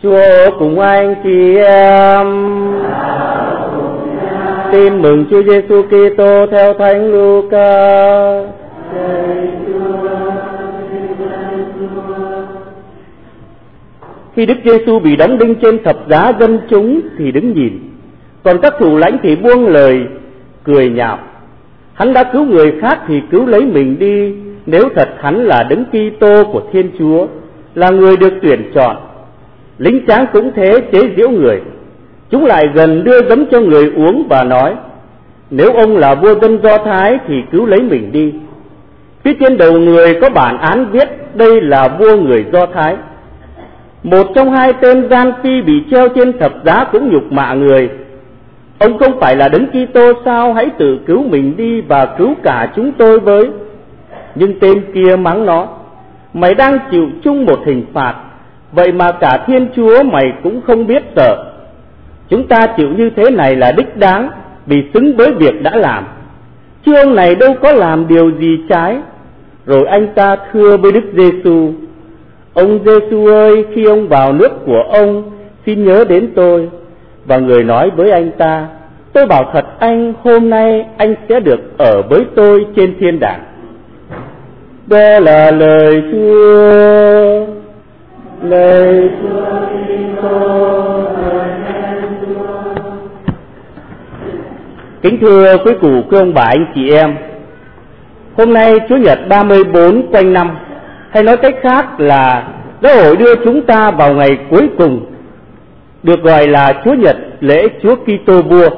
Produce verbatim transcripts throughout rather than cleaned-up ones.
Chúa cùng anh chị em. Tin mừng Chúa Giêsu Kitô theo Thánh Luca. Khi Đức Giêsu bị đóng đinh trên thập giá, dân chúng thì đứng nhìn, còn các thủ lãnh thì buông lời cười nhạo. Hắn đã cứu người khác thì cứu lấy mình đi, nếu thật hắn là Đấng Kitô của Thiên Chúa, là người được tuyển chọn. Lính tráng cũng thế, chế giễu người. Chúng lại gần đưa giấm cho người uống và nói: nếu ông là vua dân Do Thái thì cứu lấy mình đi. Phía trên đầu người có bản án viết: đây là vua người Do Thái. Một trong hai tên gian phi bị treo trên thập giá cũng nhục mạ người: ông không phải là Đấng Kitô sao? Hãy tự cứu mình đi và cứu cả chúng tôi với. Nhưng tên kia mắng nó: mày đang chịu chung một hình phạt, vậy mà cả Thiên Chúa mày cũng không biết sợ. Chúng ta chịu như thế này là đích đáng, vì xứng với việc đã làm, chứ ông này đâu có làm điều gì trái. Rồi anh ta thưa với Đức Giêsu: ông Giêsu ơi, khi ông vào nước của ông, xin nhớ đến tôi. Và người nói với anh ta: tôi bảo thật anh, hôm nay anh sẽ được ở với tôi trên thiên đàng. Đó là lời Chúa. Lời Chúa Kitô. Kính thưa quý cụ, quý ông bà, anh chị em, hôm nay Chúa Nhật ba mươi bốn quanh năm, hay nói cách khác là giáo hội đưa chúng ta vào ngày cuối cùng, được gọi là Chúa Nhật lễ Chúa Kitô Vua.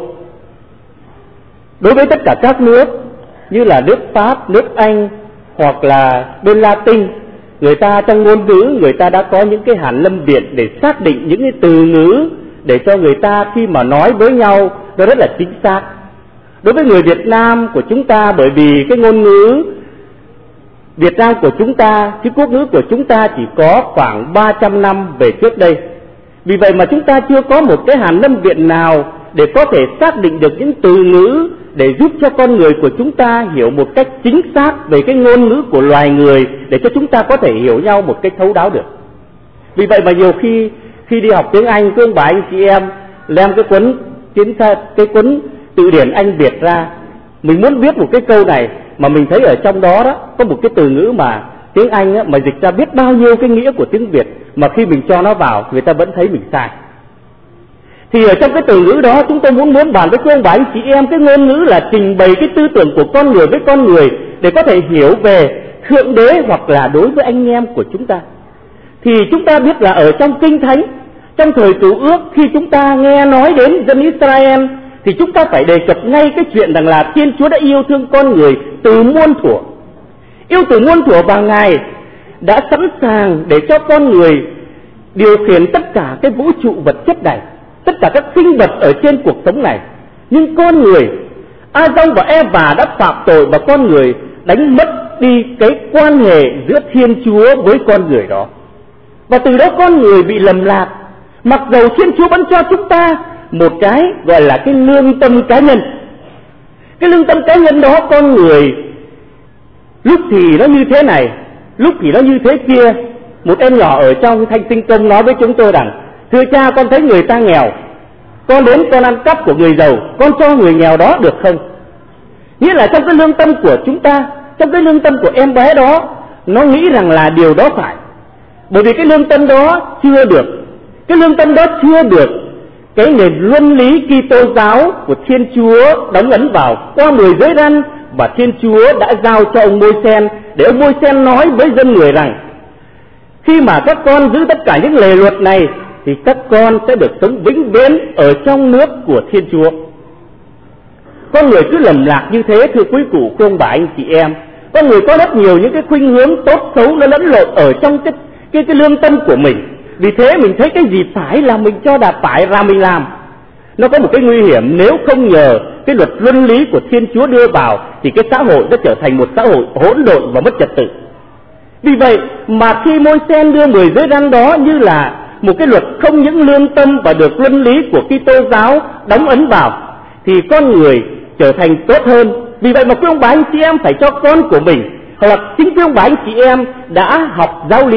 Đối với tất cả các nước như là nước Pháp, nước Anh hoặc là bên Latin, người ta trong ngôn ngữ người ta đã có những cái hàn lâm việt để xác định những cái từ ngữ để cho người ta khi mà nói với nhau nó rất là chính xác. Đối với người Việt Nam của chúng ta, bởi vì cái ngôn ngữ Việt Nam của chúng ta, chứ quốc ngữ của chúng ta chỉ có khoảng ba trăm năm về trước đây. Vì vậy mà chúng ta chưa có một cái hàn lâm viện nào để có thể xác định được những từ ngữ để giúp cho con người của chúng ta hiểu một cách chính xác về cái ngôn ngữ của loài người, để cho chúng ta có thể hiểu nhau một cách thấu đáo được. Vì vậy mà nhiều khi khi đi học tiếng Anh, cứ ông bà anh chị em đem cái cuốn kiến cái cuốn từ điển Anh Việt ra, mình muốn viết một cái câu này mà mình thấy ở trong đó đó có một cái từ ngữ mà tiếng Anh á, mà dịch ra biết bao nhiêu cái nghĩa của tiếng Việt, mà khi mình cho nó vào người ta vẫn thấy mình sai. Thì ở trong cái từ ngữ đó chúng tôi muốn muốn bàn với quý ông bà anh chị em, cái ngôn ngữ là trình bày cái tư tưởng của con người với con người để có thể hiểu về Thượng Đế hoặc là đối với anh em của chúng ta. Thì chúng ta biết là ở trong Kinh Thánh, trong thời Cựu Ước, khi chúng ta nghe nói đến dân Israel thì chúng ta phải đề cập ngay cái chuyện rằng là Thiên Chúa đã yêu thương con người từ muôn thuở. Yêu từ muôn thuở và Ngài đã sẵn sàng để cho con người điều khiển tất cả cái vũ trụ vật chất này, tất cả các sinh vật ở trên cuộc sống này. Nhưng con người, Adam và Eva đã phạm tội và con người đánh mất đi cái quan hệ giữa Thiên Chúa với con người đó. Và từ đó con người bị lầm lạc. Mặc dầu Thiên Chúa vẫn cho chúng ta một cái gọi là cái lương tâm cá nhân. Cái lương tâm cá nhân đó con người lúc thì nó như thế này, lúc thì nó như thế kia. Một em nhỏ ở trong Thanh Sinh Công nói với chúng tôi rằng: thưa cha, con thấy người ta nghèo, con đến con ăn cắp của người giàu, con cho người nghèo đó được không? Nghĩa là trong cái lương tâm của chúng ta, trong cái lương tâm của em bé đó, nó nghĩ rằng là điều đó phải. Bởi vì cái lương tâm đó chưa được, cái lương tâm đó chưa được cái nền luân lý Kitô giáo của Thiên Chúa đóng ấn vào qua mười giới răn, và Thiên Chúa đã giao cho ông Môi-sen để ông Môi-sen nói với dân người rằng: khi mà các con giữ tất cả những lề luật này thì các con sẽ được sống vĩnh viễn ở trong nước của Thiên Chúa. Con người cứ lầm lạc như thế, thưa quý cụ, quý ông bà anh chị em. Con người có rất nhiều những cái khuynh hướng tốt xấu nó lẫn lộn ở trong cái cái cái lương tâm của mình. Vì thế mình thấy cái gì phải là mình cho là phải là mình làm. Nó có một cái nguy hiểm, nếu không nhờ cái luật luân lý của Thiên Chúa đưa vào thì cái xã hội đã trở thành một xã hội hỗn độn và mất trật tự. Vì vậy mà khi Môi-sen đưa mười giới răn đó như là một cái luật không những lương tâm và được luân lý của Kitô giáo đóng ấn vào, thì con người trở thành tốt hơn. Vì vậy mà quý ông bà anh chị em phải cho con của mình, hoặc là chính quý ông bà anh chị em đã học giáo lý,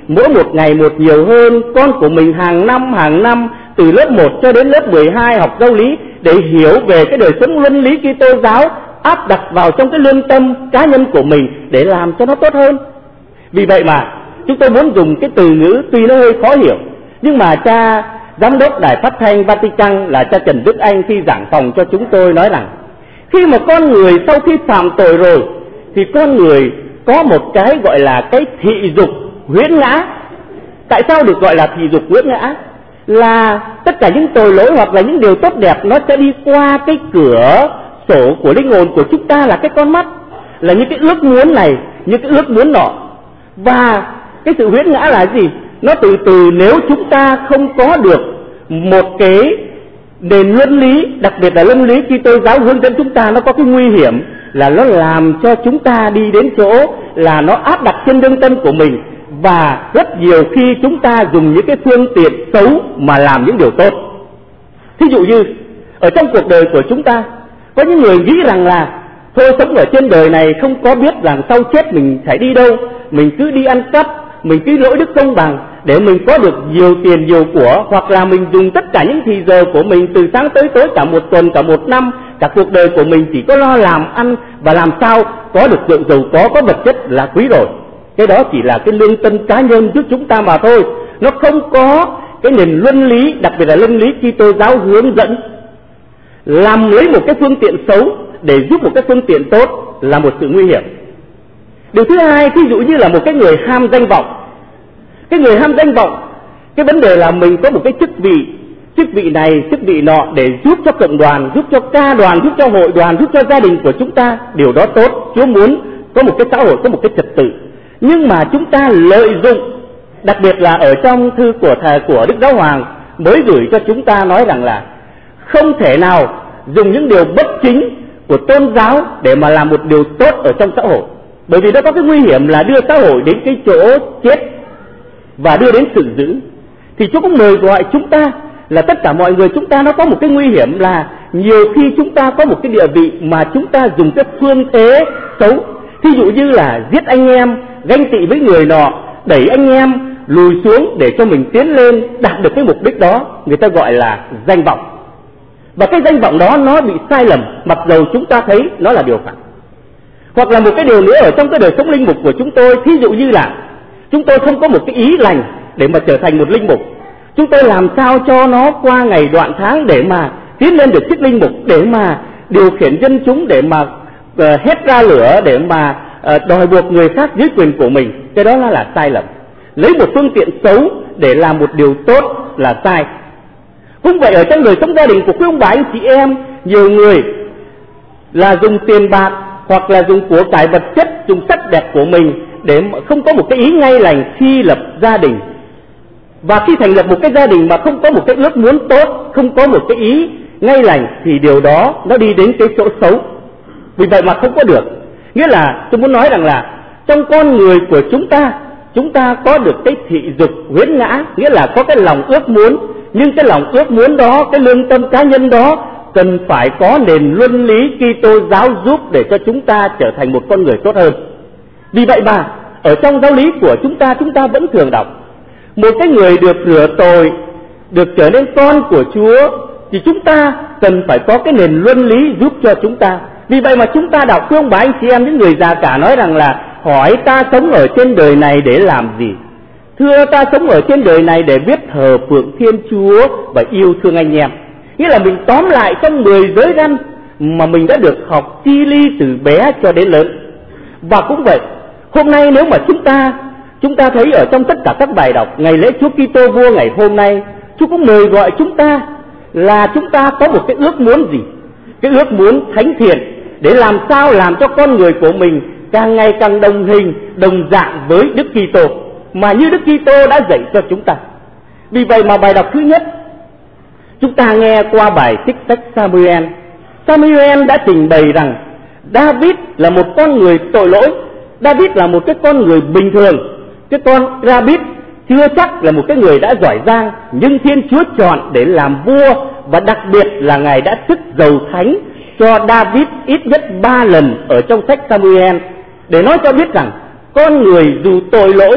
mỗi một ngày một nhiều hơn, con của mình hàng năm hàng năm từ lớp một cho đến lớp mười hai học giáo lý để hiểu về cái đời sống luân lý Kitô giáo, áp đặt vào trong cái lương tâm cá nhân của mình để làm cho nó tốt hơn. Vì vậy mà chúng tôi muốn dùng cái từ ngữ tuy nó hơi khó hiểu, nhưng mà cha giám đốc Đài Phát thanh Vatican là cha Trần Đức Anh khi giảng phòng cho chúng tôi nói rằng khi mà con người sau khi phạm tội rồi thì con người có một cái gọi là cái thị dục huyễn ngã. Tại sao được gọi là thị dục huyễn ngã? Là tất cả những tội lỗi hoặc là những điều tốt đẹp nó sẽ đi qua cái cửa sổ của linh hồn của chúng ta, là cái con mắt, là những cái ước muốn này, những cái ước muốn nọ. Và cái sự huyễn ngã là gì? Nó từ từ nếu chúng ta không có được một cái nền luân lý, đặc biệt là luân lý Kitô giáo hướng dẫn chúng ta, nó có cái nguy hiểm là nó làm cho chúng ta đi đến chỗ là nó áp đặt trên lương tâm của mình, và rất nhiều khi chúng ta dùng những cái phương tiện xấu mà làm những điều tốt. Thí dụ như ở trong cuộc đời của chúng ta có những người nghĩ rằng là thôi sống ở trên đời này không có biết rằng sau chết mình phải đi đâu, mình cứ đi ăn cắp, mình cứ lỗi đức công bằng để mình có được nhiều tiền nhiều của, hoặc là mình dùng tất cả những thì giờ của mình từ sáng tới tối, cả một tuần, cả một năm, cả cuộc đời của mình chỉ có lo làm ăn và làm sao có được rượu giàu có, có vật chất là quý rồi. Cái đó chỉ là cái lương tâm cá nhân giúp chúng ta mà thôi, nó không có cái nền luân lý, đặc biệt là luân lý Kitô giáo hướng dẫn. Làm lấy một cái phương tiện xấu để giúp một cái phương tiện tốt là một sự nguy hiểm. Điều thứ hai, ví dụ như là một cái người ham danh vọng. Cái người ham danh vọng, cái vấn đề là mình có một cái chức vị, chức vị này, chức vị nọ để giúp cho cộng đoàn, giúp cho ca đoàn, giúp cho hội đoàn, giúp cho gia đình của chúng ta. Điều đó tốt, Chúa muốn có một cái xã hội, có một cái trật tự. Nhưng mà chúng ta lợi dụng, đặc biệt là ở trong thư của thầy của Đức Giáo Hoàng mới gửi cho chúng ta nói rằng là không thể nào dùng những điều bất chính của tôn giáo để mà làm một điều tốt ở trong xã hội, bởi vì nó có cái nguy hiểm là đưa xã hội đến cái chỗ chết và đưa đến sự dữ. Thì Chúa cũng mời gọi chúng ta là tất cả mọi người chúng ta nó có một cái nguy hiểm là nhiều khi chúng ta có một cái địa vị mà chúng ta dùng cái phương thế xấu. Thí dụ như là giết anh em, ganh tị với người nọ, đẩy anh em lùi xuống để cho mình tiến lên, đạt được cái mục đích đó, người ta gọi là danh vọng. Và cái danh vọng đó nó bị sai lầm, mặc dầu chúng ta thấy nó là điều phải. Hoặc là một cái điều nữa ở trong cái đời sống linh mục của chúng tôi, thí dụ như là chúng tôi không có một cái ý lành để mà trở thành một linh mục. Chúng tôi làm sao cho nó qua ngày đoạn tháng để mà tiến lên được chức linh mục, để mà điều khiển dân chúng, để mà uh, hét ra lửa, để mà uh, đòi buộc người khác dưới quyền của mình. Cái đó là sai lầm. Lấy một phương tiện xấu để làm một điều tốt là sai. Cũng vậy ở trong đời sống gia đình của quý ông bà anh chị em, nhiều người là dùng tiền bạc hoặc là dùng của cải vật chất, dùng sắc đẹp của mình để không có một cái ý ngay lành khi lập gia đình. Và khi thành lập một cái gia đình mà không có một cái ước muốn tốt, không có một cái ý ngay lành, thì điều đó nó đi đến cái chỗ xấu. Vì vậy mà không có được. Nghĩa là tôi muốn nói rằng là trong con người của chúng ta, chúng ta có được cái thị dục huyễn ngã, nghĩa là có cái lòng ước muốn. Nhưng cái lòng ước muốn đó, cái lương tâm cá nhân đó cần phải có nền luân lý Kitô giáo giúp để cho chúng ta trở thành một con người tốt hơn. Vì vậy mà ở trong giáo lý của chúng ta, chúng ta vẫn thường đọc một cái người được rửa tội, được trở nên con của Chúa, thì chúng ta cần phải có cái nền luân lý giúp cho chúng ta. Vì vậy mà chúng ta đọc, thưa ông bà anh chị em, những người già cả nói rằng là hỏi ta sống ở trên đời này để làm gì? Thưa, ta sống ở trên đời này để biết thờ phượng Thiên Chúa và yêu thương anh em. Nghĩa là mình tóm lại trong mười giới răn mà mình đã được học chi ly từ bé cho đến lớn. Và cũng vậy, hôm nay nếu mà chúng ta chúng ta thấy ở trong tất cả các bài đọc ngày lễ Chúa Kitô Vua ngày hôm nay, Chúa cũng mời gọi chúng ta là chúng ta có một cái ước muốn gì? Cái ước muốn thánh thiện, để làm sao làm cho con người của mình càng ngày càng đồng hình, đồng dạng với Đức Kitô, mà như Đức Kitô đã dạy cho chúng ta. Vì vậy mà bài đọc thứ nhất, chúng ta nghe qua bài trích sách Samuel. Samuel đã trình bày rằng David là một con người tội lỗi. David là một cái con người bình thường. Cái con David chưa chắc là một cái người đã giỏi giang, nhưng Thiên Chúa chọn để làm vua, và đặc biệt là Ngài đã sức dầu thánh cho David ít nhất ba lần ở trong sách Samuel, để nói cho biết rằng con người dù tội lỗi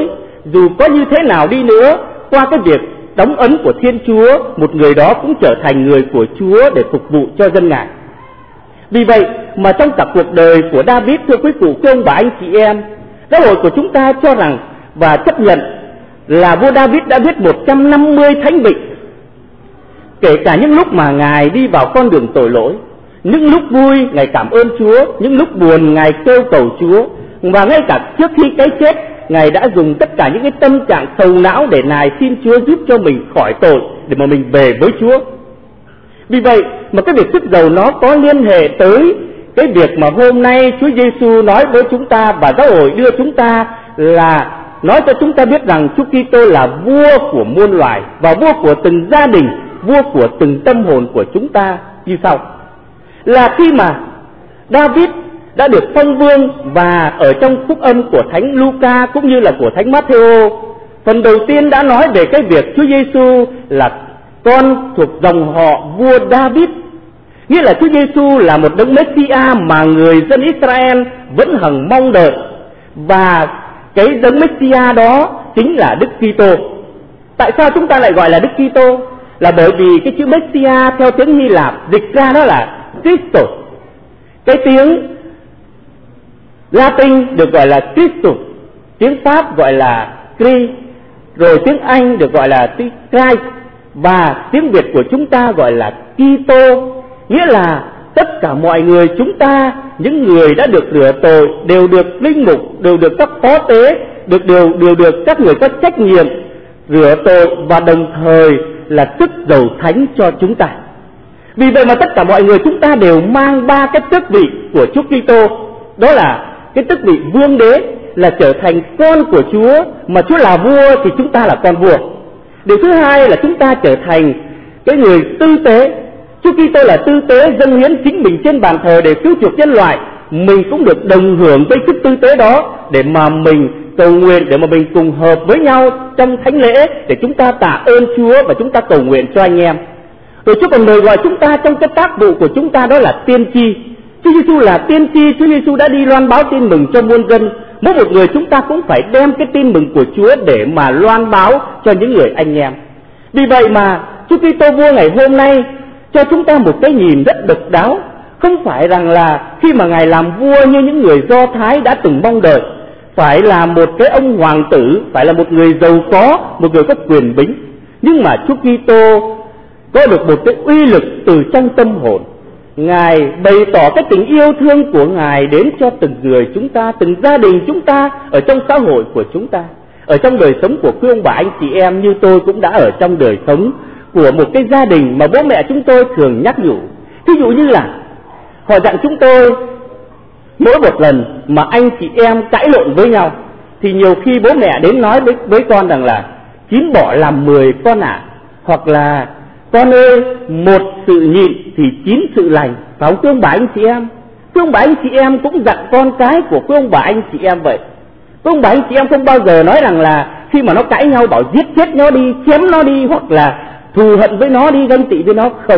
dù có như thế nào đi nữa, qua cái việc đóng ấn của Thiên Chúa, một người đó cũng trở thành người của Chúa để phục vụ cho dân Ngài. Vì vậy mà trong cả cuộc đời của David, thưa quý cụ, quý ông bà, anh chị em, giáo hội của chúng ta cho rằng và chấp nhận là vua David đã viết một trăm năm mươi thánh vị. Kể cả những lúc mà Ngài đi vào con đường tội lỗi, những lúc vui Ngài cảm ơn Chúa, những lúc buồn Ngài kêu cầu Chúa, và ngay cả trước khi cái chết Ngài đã dùng tất cả những cái tâm trạng sầu não để Ngài xin Chúa giúp cho mình khỏi tội, để mà mình về với Chúa. Vì vậy mà cái việc sức giàu nó có liên hệ tới cái việc mà hôm nay Chúa Giêsu nói với chúng ta và giáo hội đưa chúng ta, là nói cho chúng ta biết rằng Chúa Kitô là vua của muôn loài và vua của từng gia đình, vua của từng tâm hồn của chúng ta như sau. Là khi mà David đã được phong vương, và ở trong phúc âm của Thánh Luca cũng như là của Thánh Matthew, phần đầu tiên đã nói về cái việc Chúa Giêsu là con thuộc dòng họ vua David, nghĩa là Chúa Giêsu là một đấng Messia mà người dân Israel vẫn hằng mong đợi, và cái đấng Messia đó chính là Đức Kitô. Tại sao chúng ta lại gọi là Đức Kitô? Là bởi vì cái chữ Messia theo tiếng Hy Lạp dịch ra đó là Christos. Cái tiếng Latin được gọi là Christus, tiếng Pháp gọi là Christ, rồi tiếng Anh được gọi là Christ, và tiếng Việt của chúng ta gọi là Kitô, nghĩa là tất cả mọi người chúng ta, những người đã được rửa tội, đều được linh mục, đều được các phó tế, được đều đều được các người có trách nhiệm rửa tội, và đồng thời là sức giàu thánh cho chúng ta. Vì vậy mà tất cả mọi người chúng ta đều mang ba cái tước vị của Chúa Kitô, đó là cái tước vị vương đế, là trở thành con của Chúa, mà Chúa là vua thì chúng ta là con vua. Điều thứ hai là chúng ta trở thành cái người tư tế. Chúa Kitô là tư tế, dâng hiến chính mình trên bàn thờ để cứu chuộc nhân loại. Mình cũng được đồng hưởng với sức tư tế đó, để mà mình cầu nguyện, để mà mình cùng hợp với nhau trong thánh lễ, để chúng ta tạ ơn Chúa và chúng ta cầu nguyện cho anh em. Rồi Chúa còn mời gọi chúng ta trong cái tác vụ của chúng ta, đó là tiên tri. Chúa Giêsu là tiên tri, Chúa Giêsu đã đi loan báo tin mừng cho muôn dân. Mỗi một người chúng ta cũng phải đem cái tin mừng của Chúa để mà loan báo cho những người anh em. Vì vậy mà Chúa Kitô vua ngày hôm nay cho chúng ta một cái nhìn rất độc đáo. Không phải rằng là khi mà Ngài làm vua như những người Do Thái đã từng mong đợi, phải là một cái ông hoàng tử, phải là một người giàu có, một người có quyền bính. Nhưng mà Chúa Kitô có được một cái uy lực từ trong tâm hồn. Ngài bày tỏ cái tình yêu thương của Ngài đến cho từng người chúng ta, từng gia đình chúng ta, ở trong xã hội của chúng ta, ở trong đời sống của quý ông bà anh chị em. Như tôi cũng đã ở trong đời sống của một cái gia đình mà bố mẹ chúng tôi thường nhắc nhủ. Ví dụ như là họ dặn chúng tôi, mỗi một lần mà anh chị em cãi lộn với nhau, thì nhiều khi bố mẹ đến nói với, với con rằng là chín bỏ làm mười con ạ, à. Hoặc là con ơi, một sự nhịn thì chín sự lành. Phải không quý ông bà anh chị em? Quý ông bà anh chị em cũng dặn con cái của quý ông bà anh chị em vậy. Quý ông bà anh chị em không bao giờ nói rằng là khi mà nó cãi nhau bảo giết chết nó đi, chém nó đi, hoặc là thù hận với nó đi, ganh tị với nó. Không.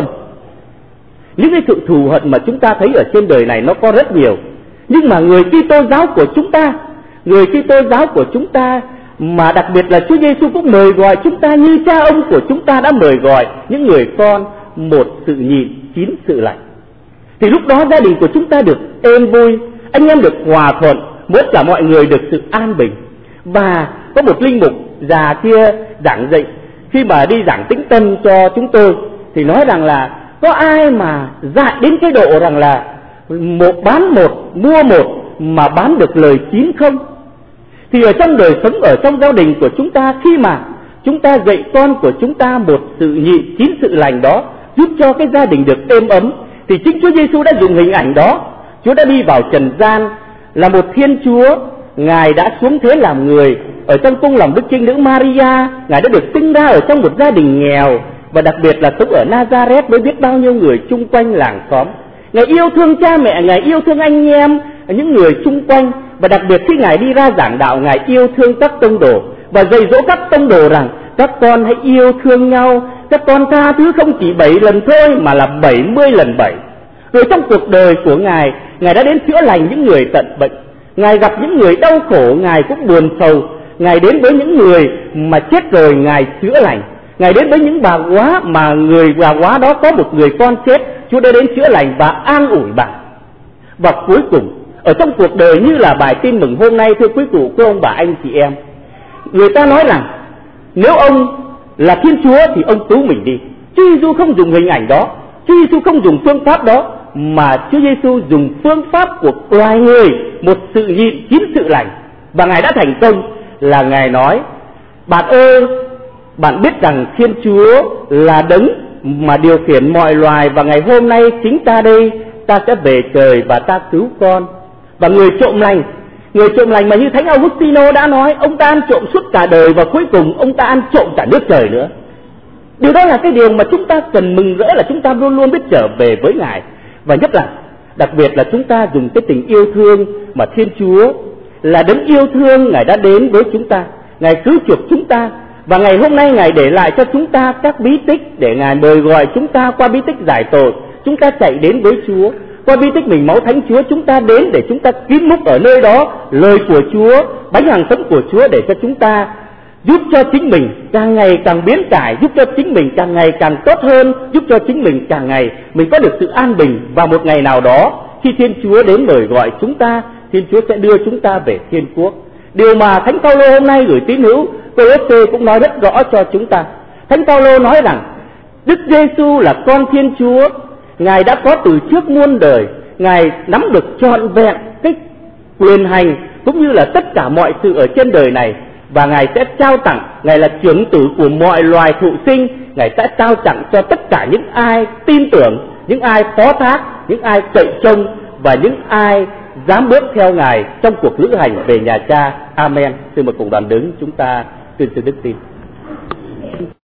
Những cái sự thù hận mà chúng ta thấy ở trên đời này nó có rất nhiều. Nhưng mà người Kitô giáo của chúng ta, người Kitô giáo của chúng ta, mà đặc biệt là Chúa Giêsu cũng mời gọi chúng ta như cha ông của chúng ta đã mời gọi những người con, một sự nhịn, chín sự lành. Thì lúc đó gia đình của chúng ta được êm vui, anh em được hòa thuận, tất cả mọi người được sự an bình. Và có một linh mục già kia giảng dạy, khi mà đi giảng tĩnh tâm cho chúng tôi, thì nói rằng là có ai mà dại đến cái độ rằng là một bán một, mua một mà bán được lời chín không? Thì ở trong đời sống, ở trong gia đình của chúng ta, khi mà chúng ta dạy con của chúng ta một sự nhịn chín sự lành đó, giúp cho cái gia đình được êm ấm, thì chính Chúa Giêsu đã dùng hình ảnh đó. Chúa đã đi vào trần gian là một Thiên Chúa, Ngài đã xuống thế làm người ở trong cung lòng Đức Trinh Nữ Maria. Ngài đã được sinh ra ở trong một gia đình nghèo, và đặc biệt là sống ở Nazareth với biết bao nhiêu người chung quanh làng xóm. Ngài yêu thương cha mẹ, Ngài yêu thương anh em, những người chung quanh. Và đặc biệt khi Ngài đi ra giảng đạo, Ngài yêu thương các tông đồ và dạy dỗ các tông đồ rằng các con hãy yêu thương nhau, các con tha thứ không chỉ bảy lần thôi mà là bảy mươi lần bảy. Rồi trong cuộc đời của Ngài, Ngài đã đến chữa lành những người tận bệnh, Ngài gặp những người đau khổ, Ngài cũng buồn sầu. Ngài đến với những người mà chết rồi Ngài chữa lành. Ngài đến với những bà góa mà người bà góa đó có một người con chết, Chúa đã đến chữa lành và an ủi bà. Và cuối cùng, ở trong cuộc đời như là bài tin mừng hôm nay, thưa quý cụ, quý ông bà, anh chị em, người ta nói rằng nếu ông là Thiên Chúa thì ông cứu mình đi. Chúa Giêsu không dùng hình ảnh đó, Chúa Giêsu không dùng phương pháp đó, mà Chúa Giêsu dùng phương pháp của loài người, một sự nhịn chín sự lành. Và Ngài đã thành công là Ngài nói: bạn ơi, bạn biết rằng Thiên Chúa là đấng mà điều khiển mọi loài, và ngày hôm nay chính ta đây, ta sẽ về trời và ta cứu con. Và người trộm lành, người trộm lành mà như Thánh Augustino đã nói, ông ta ăn trộm suốt cả đời và cuối cùng ông ta ăn trộm cả nước trời nữa. Điều đó là cái điều mà chúng ta cần mừng rỡ, là chúng ta luôn luôn biết trở về với Ngài. Và nhất là, đặc biệt là chúng ta dùng cái tình yêu thương mà Thiên Chúa là đấng yêu thương, Ngài đã đến với chúng ta, Ngài cứu chuộc chúng ta. Và ngày hôm nay Ngài để lại cho chúng ta các bí tích để Ngài mời gọi chúng ta qua bí tích giải tội. Chúng ta chạy đến với Chúa. Qua bí tích mình máu Thánh Chúa, chúng ta đến để chúng ta kín múc ở nơi đó lời của Chúa, bánh hàng sống của Chúa, để cho chúng ta giúp cho chính mình càng ngày càng biến cải, giúp cho chính mình càng ngày càng tốt hơn, giúp cho chính mình càng ngày mình có được sự an bình. Và một ngày nào đó, khi Thiên Chúa đến mời gọi chúng ta, Thiên Chúa sẽ đưa chúng ta về Thiên Quốc. Điều mà Thánh Phaolô hôm nay gửi tín hữu Cô-lốt-sê cũng nói rất rõ cho chúng ta. Thánh Phaolô nói rằng Đức Giêsu là con Thiên Chúa, Ngài đã có từ trước muôn đời, Ngài nắm được trọn vẹn cái quyền hành cũng như là tất cả mọi sự ở trên đời này, và Ngài sẽ trao tặng. Ngài là trưởng tử của mọi loài thụ sinh, Ngài sẽ trao tặng cho tất cả những ai tin tưởng, những ai phó thác, những ai cậy trông và những ai dám bước theo Ngài trong cuộc lữ hành về nhà Cha. Amen. Xin mời cùng đoàn đứng chúng ta tuyên xưng đức tin.